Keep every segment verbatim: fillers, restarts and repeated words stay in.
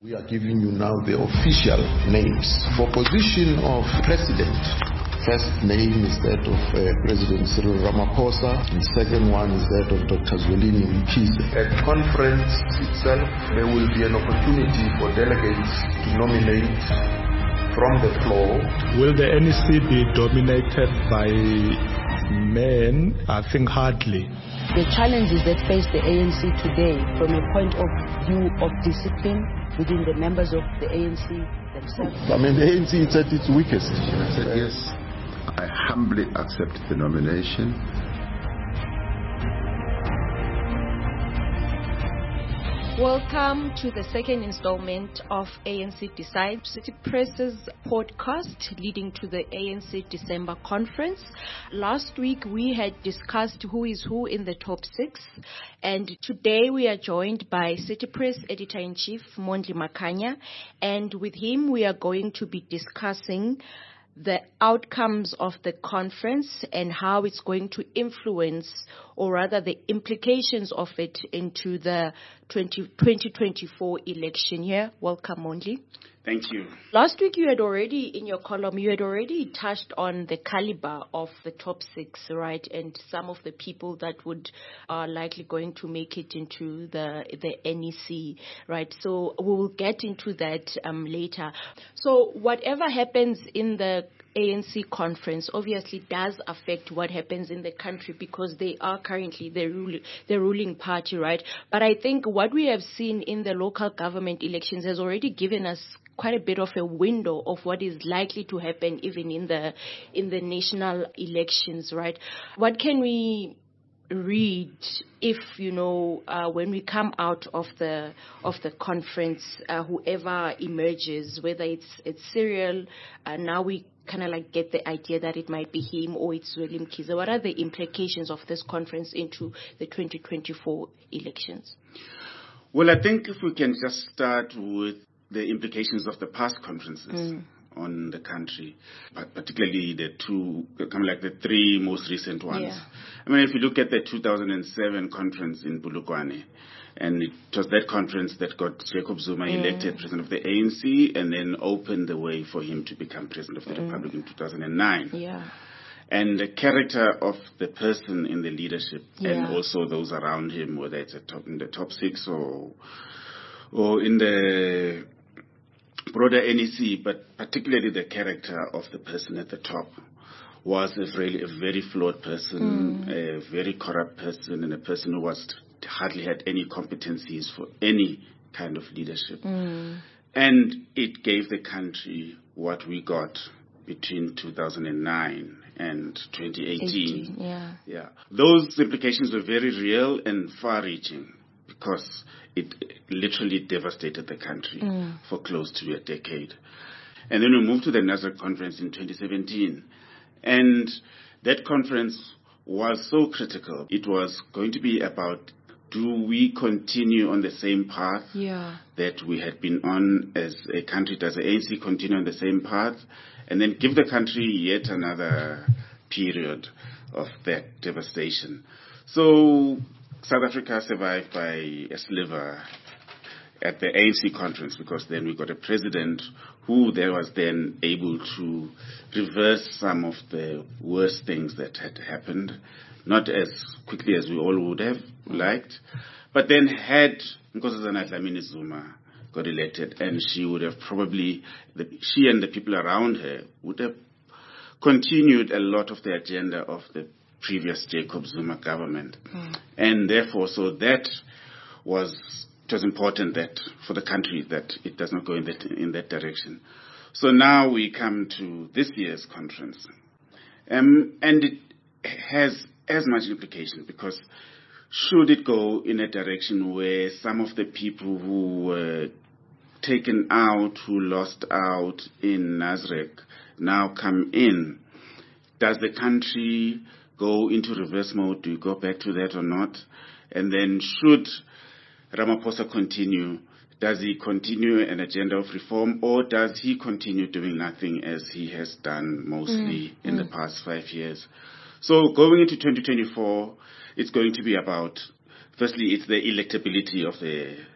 We are giving you now the official names. For position of president, first name is that of uh, President Cyril Ramaphosa, and second one is that of Doctor Zwelini Mkhize. At the conference itself, there will be an opportunity for delegates to nominate from the floor. Will the N E C be dominated by men? I think hardly. The challenges that face the A N C today from a point of view of discipline within the members of the A N C themselves. I mean, the A N C is at its weakest. I said, yes, I humbly accept the nomination. Welcome to the second installment of A N C Decide, City Press's podcast leading to the A N C December conference. Last week we had discussed who is who in the top six, and today we are joined by City Press Editor-in-Chief Mondli Makhanya, and with him we are going to be discussing the outcomes of the conference and how it's going to influence, or rather the implications of it into the twenty twenty-four election year. Welcome, Mondli. Thank you. Last week you had already, in your column, you had already touched on the caliber of the top six, right? And some of the people that would are likely going to make it into the the N E C, right? So we will get into that um, later. So whatever happens in the A N C conference obviously does affect what happens in the country, because they are currently the ruling the ruling party, right? But I think what we have seen in the local government elections has already given us quite a bit of a window of what is likely to happen even in the in the national elections, right? What can we read if, you know, uh, when we come out of the of the conference, uh, whoever emerges, whether it's it's Cyril, uh, now we kind of like get the idea that it might be him or it's Zwelini Mkhize. What are the implications of this conference into the twenty twenty-four elections? Well, I think if we can just start with the implications of the past conferences mm. on the country, but particularly the two, kind of like the three most recent ones. Yeah. I mean, if you look at the two thousand seven conference in Polokwane, and it was that conference that got Jacob Zuma mm. elected president of the A N C and then opened the way for him to become president of the mm. Republic in two thousand nine. Yeah. And the character of the person in the leadership yeah. and also those around him, whether it's a top, in the top six or or in the broader N E C, but particularly the character of the person at the top, was a really a very flawed person, mm. a very corrupt person, and a person who was hardly had any competencies for any kind of leadership. Mm. And it gave the country what we got between two thousand nine and twenty eighteen. eighteen, yeah. Yeah. Those implications were very real and far-reaching, because it literally devastated the country mm. for close to a decade. And then we moved to the Nasrec conference in twenty seventeen. And that conference was so critical. It was going to be about, do we continue on the same path yeah. that we had been on as a country? Does the A N C continue on the same path? And then give the country yet another period of that devastation. So South Africa survived by a sliver at the A N C conference, because then we got a president who there was then able to reverse some of the worst things that had happened, not as quickly as we all would have liked, but then had Nkosazana Dlamini Zuma got elected, and she would have probably, the, she and the people around her would have continued a lot of the agenda of the previous Jacob Zuma government. Mm. And therefore, so that was, it was important that for the country that it does not go in that, in that direction. So now we come to this year's conference. Um, and it has as much implication, because should it go in a direction where some of the people who were taken out, who lost out in Nasrec, now come in, does the country go into reverse mode? Do you go back to that or not? And then should Ramaphosa continue, does he continue an agenda of reform, or does he continue doing nothing as he has done mostly mm, in mm. the past five years? So going into twenty twenty-four, it's going to be about, firstly, it's the electability of the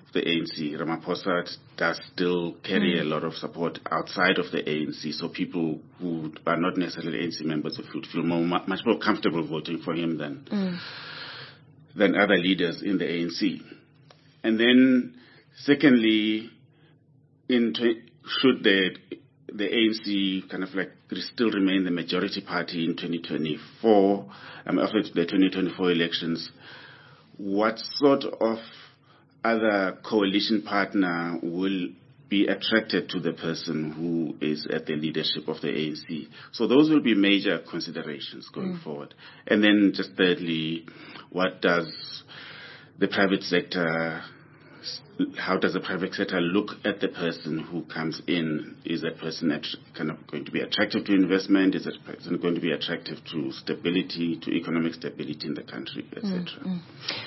the A N C. Ramaphosa does still carry mm. a lot of support outside of the A N C, so people who are not necessarily A N C members would feel more, much more comfortable voting for him than mm. than other leaders in the A N C. And then, secondly, in should the the A N C kind of like still remain the majority party in twenty twenty-four, um, after the twenty twenty-four elections, what sort of other coalition partner will be attracted to the person who is at the leadership of the A N C? So those will be major considerations going mm. forward. And then just thirdly, what does the private sector, how does the private sector look at the person who comes in? Is that person at, kind of going to be attractive to investment? Is that person going to be attractive to stability, to economic stability in the country, et cetera? Mm, mm.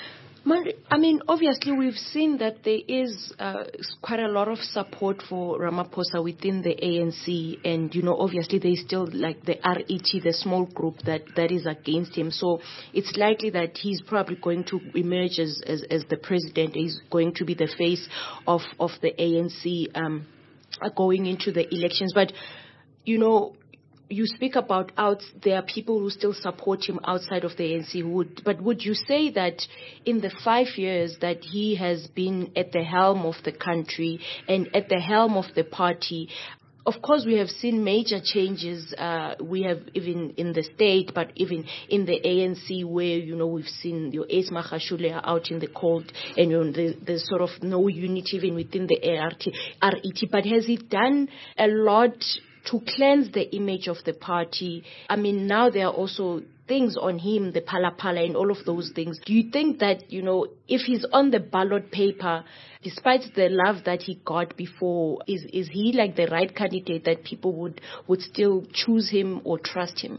I mean, obviously, we've seen that there is uh, quite a lot of support for Ramaphosa within the A N C, and, you know, obviously there's still like the R E T, the small group that, that is against him. So it's likely that he's probably going to emerge as, as, as the president. He's going to be the face of, of the A N C um, going into the elections. But, you know, you speak about out there are people who still support him outside of the A N C. Would, but would you say that in the five years that he has been at the helm of the country and at the helm of the party, of course, we have seen major changes. Uh, we have even in the state, but even in the A N C, where, you know, we've seen your Ace Magashule out in the cold, and, you know, there's, there's sort of no unity even within the R E T. But has he done a lot to cleanse the image of the party? I mean, now there are also things on him, the Phala Phala and all of those things. Do you think that, you know, if he's on the ballot paper, despite the love that he got before, is is he like the right candidate that people would, would still choose him or trust him?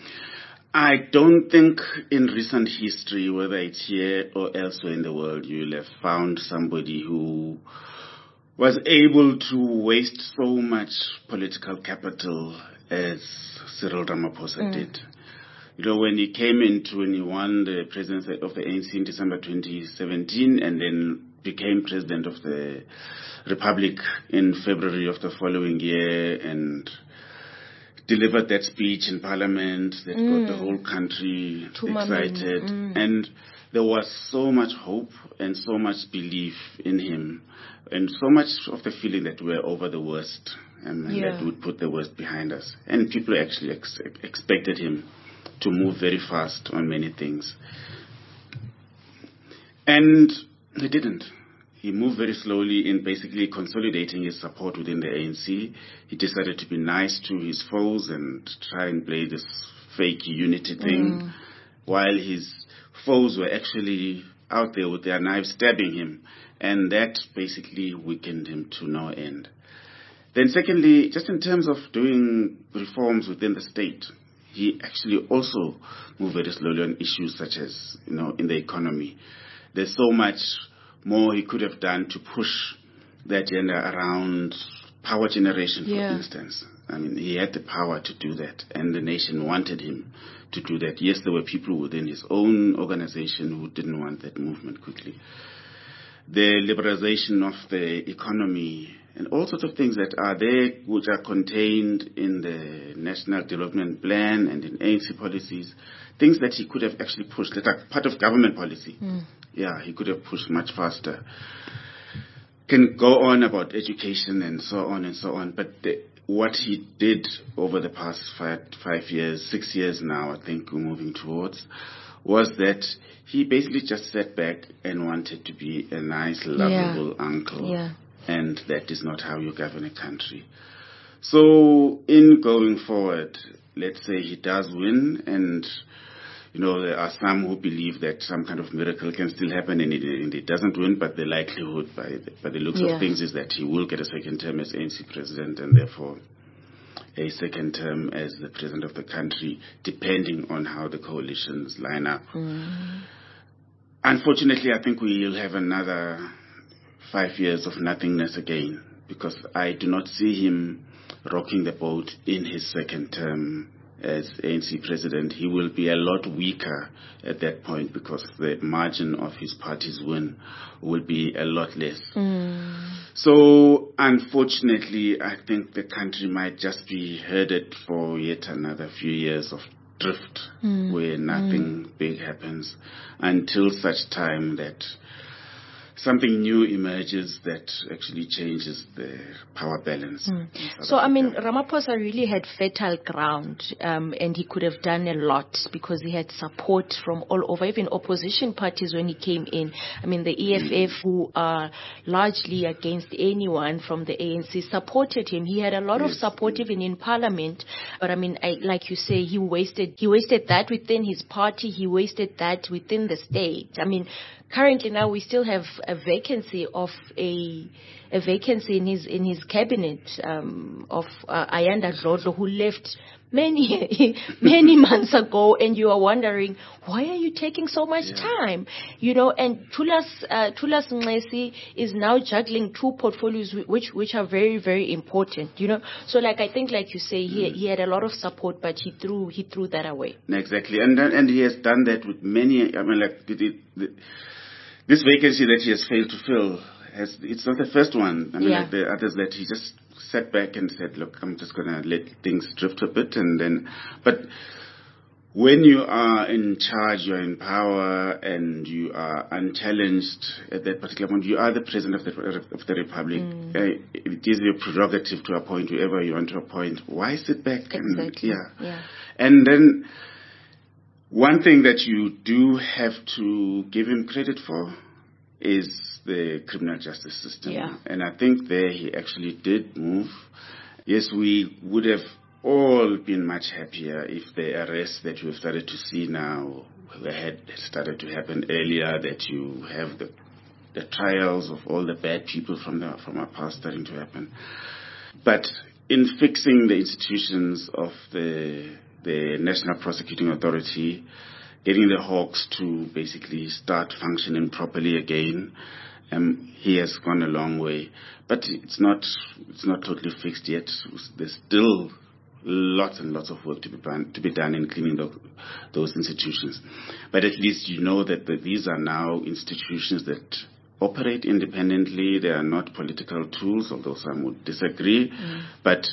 I don't think in recent history, whether it's here or elsewhere in the world, you'll have found somebody who was able to waste so much political capital as Cyril Ramaphosa mm. did. You know, when he came into, when he won the presidency of the A N C in December twenty seventeen and then became president of the Republic in February of the following year and delivered that speech in Parliament that mm. got the whole country to excited. Mm. And there was so much hope and so much belief in him, and so much of the feeling that we're over the worst, um, and yeah. that we'd put the worst behind us. And people actually ex- expected him to move very fast on many things. And he didn't. He moved very slowly in basically consolidating his support within the A N C. He decided to be nice to his foes and try and play this fake unity thing, mm. while his foes were actually out there with their knives stabbing him. And that basically weakened him to no end. Then secondly, just in terms of doing reforms within the state, he actually also moved very slowly on issues such as, you know, in the economy. There's so much more he could have done to push the agenda around power generation, for yeah. instance. I mean, he had the power to do that, and the nation wanted him to do that. Yes, there were people within his own organization who didn't want that movement quickly. The liberalization of the economy and all sorts of things that are there, which are contained in the National Development Plan and in A N C policies, things that he could have actually pushed, that are part of government policy. Mm. Yeah, he could have pushed much faster. Can go on about education and so on and so on, but the, what he did over the past five, five years, six years now, I think we're moving towards, was that he basically just sat back and wanted to be a nice, lovable yeah. uncle. Yeah. And that is not how you govern a country. So in going forward, let's say he does win, and, you know, there are some who believe that some kind of miracle can still happen and it, and it doesn't win, but the likelihood by the, by the looks yeah. of things is that he will get a second term as A N C president, and therefore a second term as the president of the country, depending on how the coalitions line up. Mm. Unfortunately, I think we will have another five years of nothingness again, because I do not see him rocking the boat in his second term as A N C president, he will be a lot weaker at that point because the margin of his party's win will be a lot less. Mm. So, unfortunately, I think the country might just be headed for yet another few years of drift mm. where nothing mm. big happens until such time that something new emerges that actually changes the power balance. Mm. So, I mean, Ramaphosa really had fertile ground, um, and he could have done a lot because he had support from all over, even opposition parties when he came in. I mean, the E F F, who are largely against anyone from the A N C, supported him. He had a lot yes. of support even in parliament. But, I mean, I, like you say, he wasted, he wasted that within his party. He wasted that within the state. I mean, currently now we still have a vacancy of a a vacancy in his in his cabinet um, of uh, Ayanda Dlodlo, who left many many months ago, and you are wondering why are you taking so much yeah. time, you know? And Thulas uh, Thulas Nxesi is now juggling two portfolios which which are very very important, you know. So like I think like you say, he mm. he had a lot of support, but he threw he threw that away. Exactly, and and he has done that with many. I mean, like the, the, the, this vacancy that he has failed to fill, has, it's not the first one. I mean, yeah. like the others that he just sat back and said, look, I'm just going to let things drift a bit. And then, but when you are in charge, you're in power, and you are unchallenged at that particular point, you are the president of the, of the republic. Mm. Uh, it is your prerogative to appoint whoever you want to appoint. Why sit back? Exactly. And, yeah. yeah. And then, one thing that you do have to give him credit for is the criminal justice system. Yeah. And I think there he actually did move. Yes, we would have all been much happier if the arrests that we've started to see now had started to happen earlier, that you have the, the trials of all the bad people from, the, from our past starting to happen. But in fixing the institutions of the the National Prosecuting Authority, getting the Hawks to basically start functioning properly again, um, he has gone a long way. But it's not it's not totally fixed yet. There's still lots and lots of work to be done, to be done in cleaning the, those institutions. But at least you know that the, these are now institutions that operate independently. They are not political tools, although some would disagree. Mm. But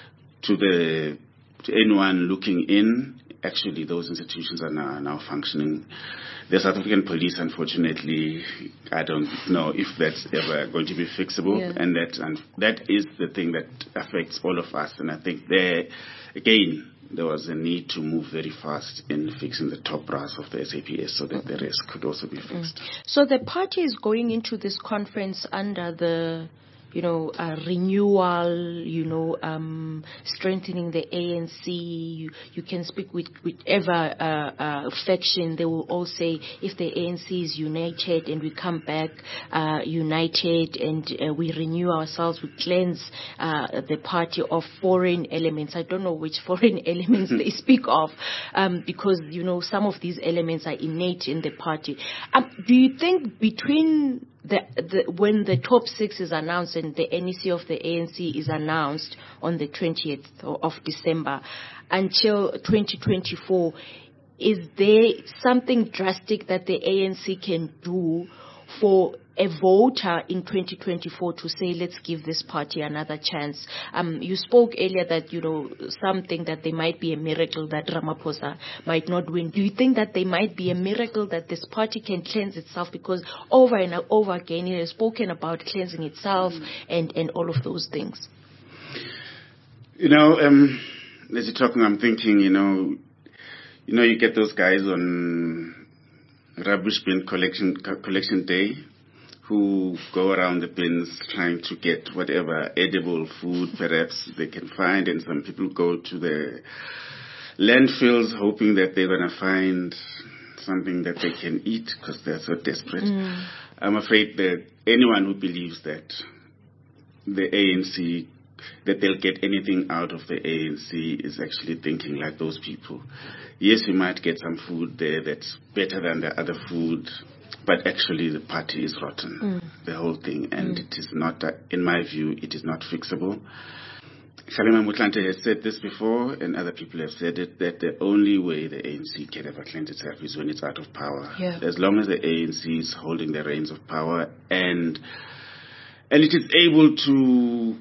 to the To anyone looking in, actually those institutions are now, are now functioning. The South African police, unfortunately, I don't know if that's ever going to be fixable, yeah. and that and that is the thing that affects all of us. And I think there, again, there was a need to move very fast in fixing the top brass of the S A P S so that the rest could also be fixed. Mm. So the party is going into this conference under the you know, uh, renewal, you know, um, strengthening the A N C. You, you can speak with whichever uh, uh, faction. They will all say if the A N C is united and we come back uh, united and uh, we renew ourselves, we cleanse uh, the party of foreign elements. I don't know which foreign elements they speak of, um, because, you know, some of these elements are innate in the party. Um, do you think between The, the, when the top six is announced and the N E C of the A N C is announced on the twentieth of December until twenty twenty-four, is there something drastic that the A N C can do for a voter in twenty twenty-four to say, let's give this party another chance? Um, you spoke earlier that, you know, something that there might be a miracle that Ramaphosa might not win. Do you think that there might be a miracle that this party can cleanse itself? Because over and over again, it has spoken about cleansing itself mm. and, and all of those things. You know, um, as you're talking, I'm thinking, you know, you know, you get those guys on rubbish bin collection collection day who go around the bins trying to get whatever edible food perhaps they can find, and some people go to the landfills hoping that they're going to find something that they can eat because they're so desperate. Mm. I'm afraid that anyone who believes that the A N C, that they'll get anything out of the A N C is actually thinking like those people. Yes, you might get some food there that's better than the other food, but actually the party is rotten, mm. the whole thing, and mm. it is not, uh, in my view, it is not fixable. Kgalema Motlanthe has said this before, and other people have said it, that the only way the A N C can ever cleanse itself is when it's out of power. Yeah. As long as the A N C is holding the reins of power and and it is able to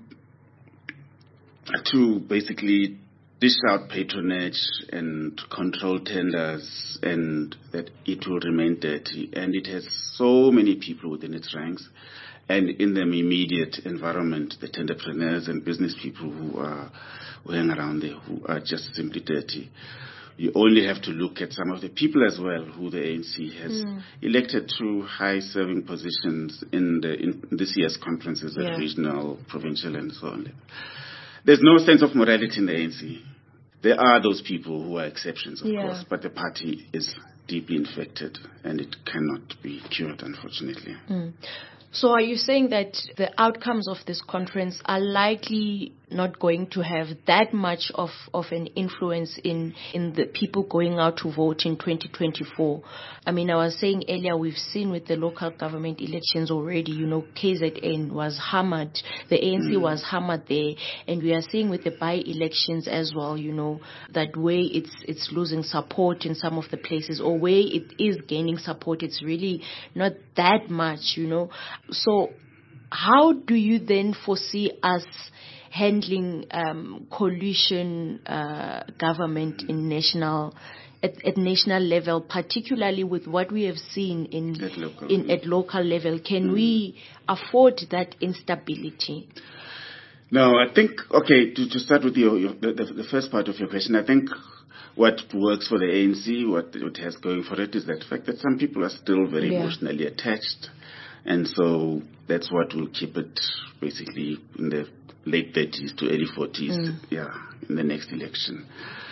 to basically dish out patronage and control tenders, and that it will remain dirty. And it has so many people within its ranks, and in the immediate environment, the entrepreneurs and business people who are who hang around there, who are just simply dirty. You only have to look at some of the people as well who the A N C has mm. elected to high-serving positions in the in this year's conferences at yeah. regional, provincial, and so on. There's no sense of morality in the A N C. There are those people who are exceptions, of yeah. course, but the party is deeply infected, and it cannot be cured, unfortunately. Mm. So are you saying that the outcomes of this conference are likely not going to have that much of, of an influence in, in the people going out to vote in twenty twenty-four? I mean, I was saying earlier, we've seen with the local government elections already, you know, K Z N was hammered, the A N C mm. was hammered there, and we are seeing with the by-elections as well, you know, that way it's it's losing support in some of the places, or where it is gaining support, it's really not that much, you know. So how do you then foresee us handling um, coalition uh, government in national at, at national level, particularly with what we have seen in at local, in at local level? Can mm. we afford that instability? No, I think okay. To, to start with your, your the, the first part of your question, I think what works for the A N C, what it has going for it, is that fact that some people are still very yeah. emotionally attached. And so that's what will keep it basically in the late thirties to early forties, mm. yeah, in the next election.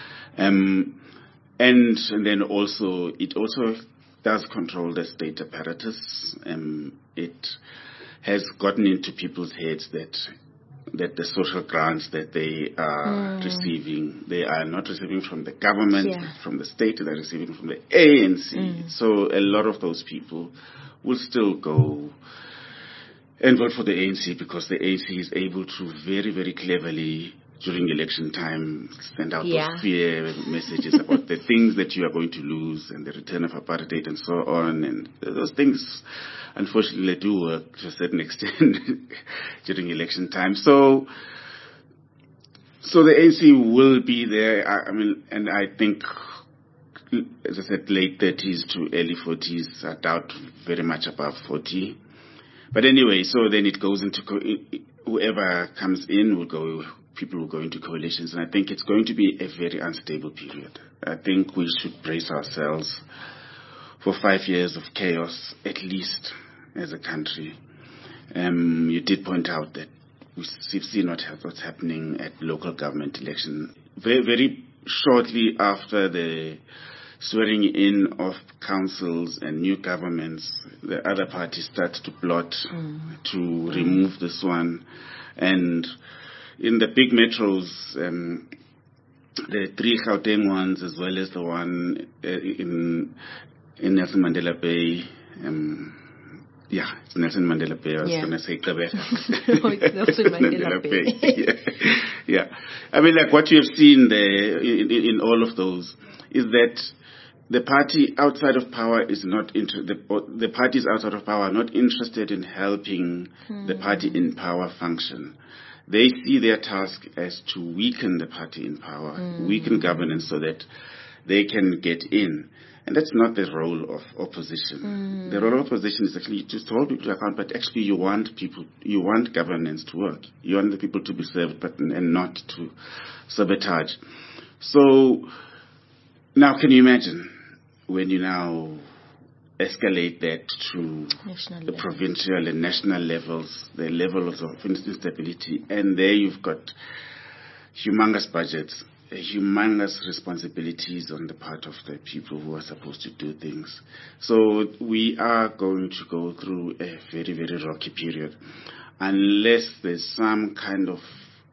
Um, and, and then also, it also does control the state apparatus. Um, it has gotten into people's heads that that the social grants that they are mm. receiving, they are not receiving from the government, yeah. from the state, they're receiving from the A N C. Mm. So a lot of those people will still go and vote for the A N C because the A N C is able to very, very cleverly, during election time, send out yeah. those fear messages about the things that you are going to lose and the return of apartheid and so on. And those things, unfortunately, do work to a certain extent during election time. So, so the A N C will be there. I, I mean, and I think, as I said, late thirties to early forties. I doubt very much above forty. But anyway, so then it goes into co- whoever comes in will go. People will go into coalitions, and I think it's going to be a very unstable period. I think we should brace ourselves for five years of chaos, at least, as a country. Um, you did point out that we've seen what, what's happening at local government election. Very, very shortly after the swearing in of councils and new governments, the other party starts to plot mm. to mm. remove this one. And in the big metros, um, the three Gauteng ones, as well as the one uh, in in Nelson Mandela Bay, um, yeah, it's Nelson Mandela Bay. I was yeah. going to say Gqeberha. No, it's Nelson Mandela, Mandela Bay. Bay. yeah. yeah, I mean, like what you have seen there in, in, in all of those is that the party outside of power is not inter- the, the parties outside of power are not interested in helping hmm. the party in power function. They see their task as to weaken the party in power, mm. weaken governance so that they can get in. And that's not the role of opposition. Mm. The role of opposition is actually to hold people to account, but actually you want people, you want governance to work. You want the people to be served, but and not to sabotage. So now can you imagine when you now escalate that to national the level. Provincial and national levels, the levels of instability, and there you've got humongous budgets, humongous responsibilities on the part of the people who are supposed to do things. So we are going to go through a very, very rocky period unless there's some kind of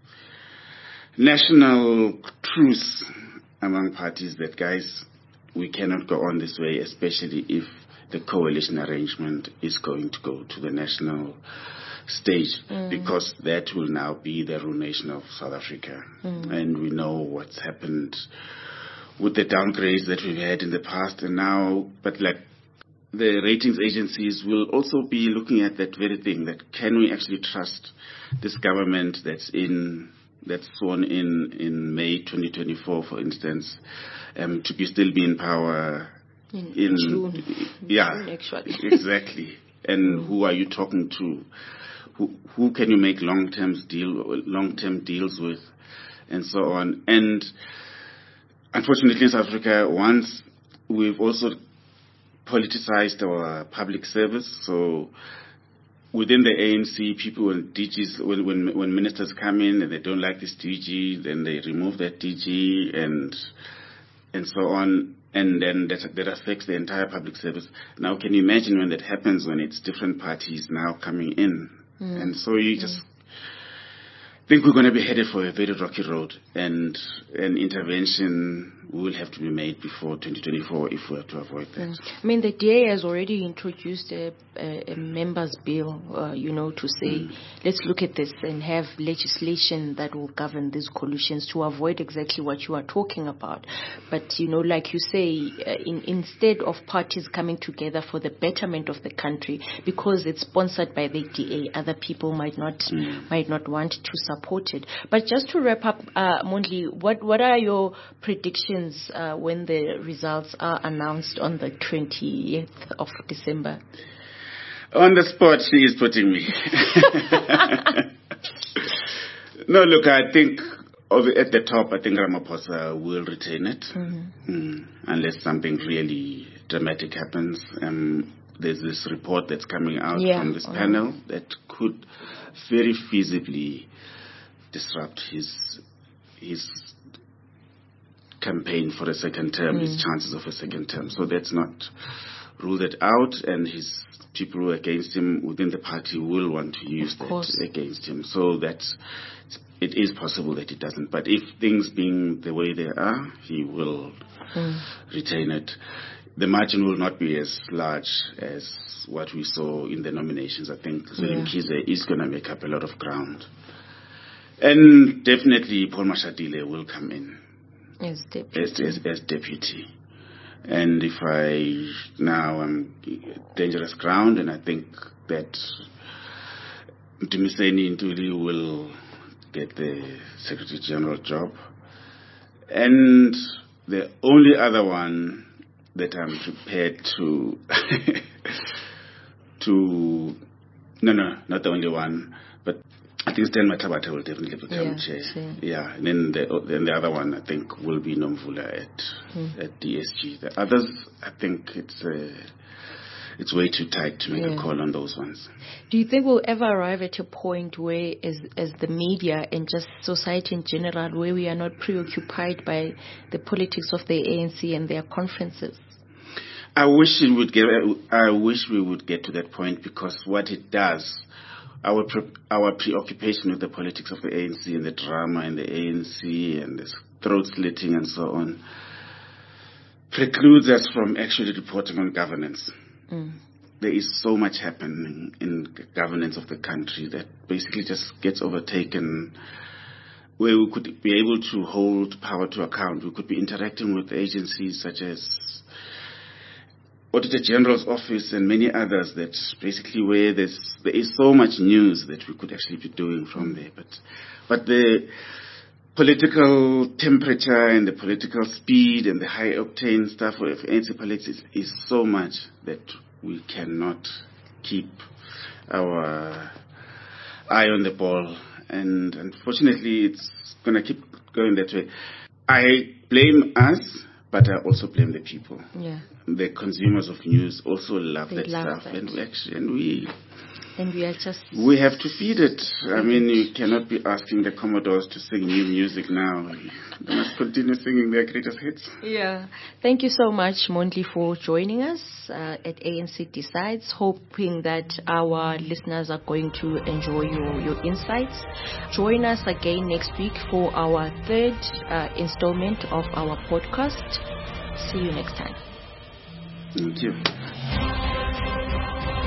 national truce among parties that, guys, we cannot go on this way, especially if the coalition arrangement is going to go to the national stage, mm. because that will now be the ruination of South Africa. Mm. And we know what's happened with the downgrades that we've had in the past and now, but like the ratings agencies will also be looking at that very thing, that can we actually trust this government that's in that's sworn in in May twenty twenty-four, for instance, um, to be still be in power in, in June. Yeah, June, actually. Exactly. And mm. who are you talking to? Who who can you make long-term deal long-term deals with, and so on. And unfortunately, in South Africa, once we've also politicized our public service. So within the A N C, people, when D Gs, when, when when ministers come in and they don't like this D G, then they remove that D G and and so on, and then that that affects the entire public service. Now, can you imagine when that happens, when it's different parties now coming in, mm. and so you just mm. think we're going to be headed for a very rocky road, and an intervention will have to be made before twenty twenty-four if we are to avoid that. Mm. I mean, the D A has already introduced a, a, a members' bill, uh, you know, to say, mm. let's look at this and have legislation that will govern these collusions to avoid exactly what you are talking about. But, you know, like you say, uh, in, instead of parties coming together for the betterment of the country, because it's sponsored by the D A, other people might not mm. might not want to support it. But just to wrap up, uh, Mondli, what, what are your predictions Uh, when the results are announced on the twentieth of December? On the spot, she is putting me. No, look, I think at the top, I think Ramaphosa will retain it, mm-hmm. mm, unless something really dramatic happens. Um, there's this report that's coming out yeah. from this panel mm-hmm. that could very feasibly disrupt his his campaign for a second term, mm. his chances of a second term. So that's not ruled it out, and his people who are against him within the party will want to use that against him. So that's, it is possible that he doesn't. But if things being the way they are, he will mm. retain it. The margin will not be as large as what we saw in the nominations. I think Zweli Mkhize yeah. is going to make up a lot of ground. And definitely Paul Mashatile will come in. As deputy. As, as, as deputy. And if I now am dangerous ground, and I think that Mdumiseni Ntuli will get the Secretary General job. And the only other one that I'm prepared to to no no not the only one, but I think Stan Mathabata will definitely become yeah, chair. Sure. Yeah, and then the then the other one I think will be Nomvula at mm. at D S G. The others, I think it's uh, it's way too tight to make yeah. a call on those ones. Do you think we'll ever arrive at a point where, as as the media and just society in general, where we are not preoccupied by the politics of the A N C and their conferences? I wish it would get. I wish we would get to that point, because what it does. Our pre- our preoccupation with the politics of the A N C and the drama in the A N C and the throat slitting and so on precludes us from actually reporting on governance. Mm. There is so much happening in governance of the country that basically just gets overtaken, where we could be able to hold power to account. We could be interacting with agencies such as Auditor General's Office and many others, that basically where there's, there is so much news that we could actually be doing from there. But but the political temperature and the political speed and the high octane stuff of A N C politics is, is so much that we cannot keep our eye on the ball. And unfortunately, it's going to keep going that way. I blame us, but I also blame the people. Yeah. The consumers of news also love they that love stuff, that. and we actually, and we, and we are just we have to feed it. I mean, you cannot be asking the Commodores to sing new music now. They must continue singing their greatest hits. Yeah. Thank you so much, Mondli, for joining us uh, at A N C Decides. Hoping that our listeners are going to enjoy your, your insights. Join us again next week for our third uh, installment of our podcast. See you next time. Thank you.